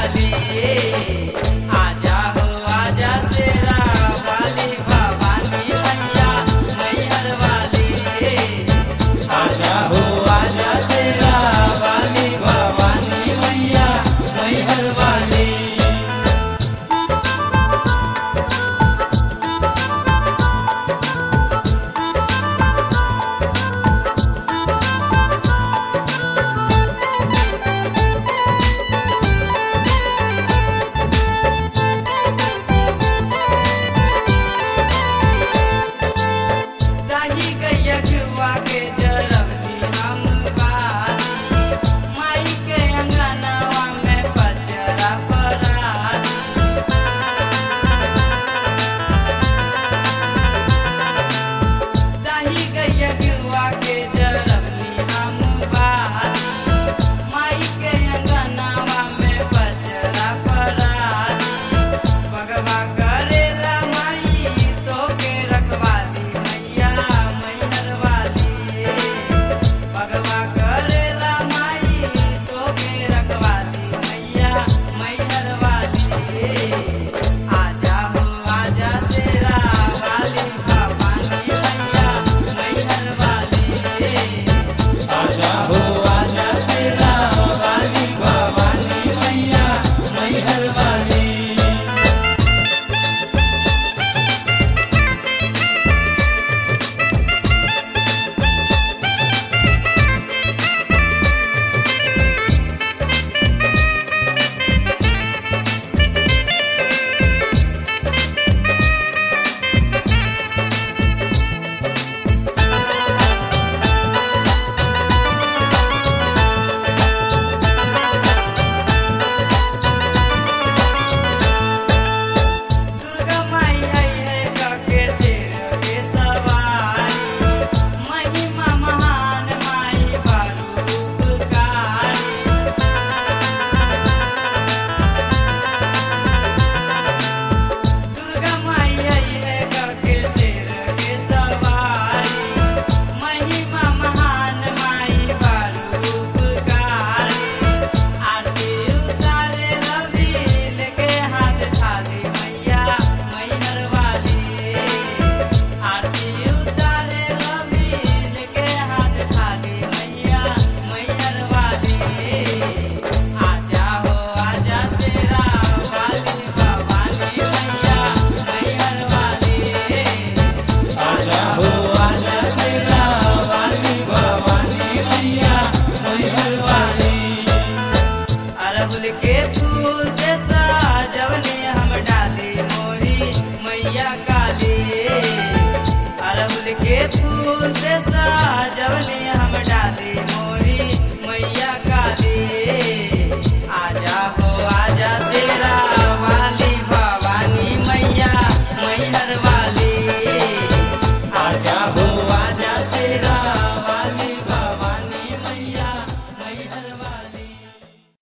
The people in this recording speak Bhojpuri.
वाली। आजा हो आजा शेरा वाली भवानी मैया मैहर वाली। आजा हो आजा शेरा वाली भवानी मैया मैहर वाली। दाही गैया घिउवा के जरवली हम बारी, माई के अंगनवा में पचरा परारी। दाही गैया घिउवा के जरवली हम बारी, माई के अंगनवा में पचरा परारी। भगवा करेला माई तोके रखवाली मैया मैहर वाली। भगवा करेला माई तोके रखवाली मैया मैहर वाली। आजा हो आजा शेरा वाली भवानी मैया मैहर वाली। आजा हो आजा शेरा वाली भवानी मैया मैहर वाली। दुर्गा माई आई है काके शेर के सवारी, महिमा महान माई बारू उपकारी। दुर्गा माई आई है काके शेर के सवारी, महिमा महान माई बारू उपकारी। आरती उतारे रवि लेके हाथ थाली मैया मैहर वाली। आरती उतारे रवि लेके हाथ थाली मैया मैहर वाली। आजा हो आजा शेरा वाली भवानी मैया मैहर वाली। आजा हो आजा शेरा वाली भवानी मैया मैहर वाली। अरहुल के फूल से सजवली हम डाली मोरी मैया काली। अरहुल के फूल से सजवली हम डाली मोरी मैया काली। आजा हो आजा शेरा वाली भवानी मैया मैहर वाली। आजा हो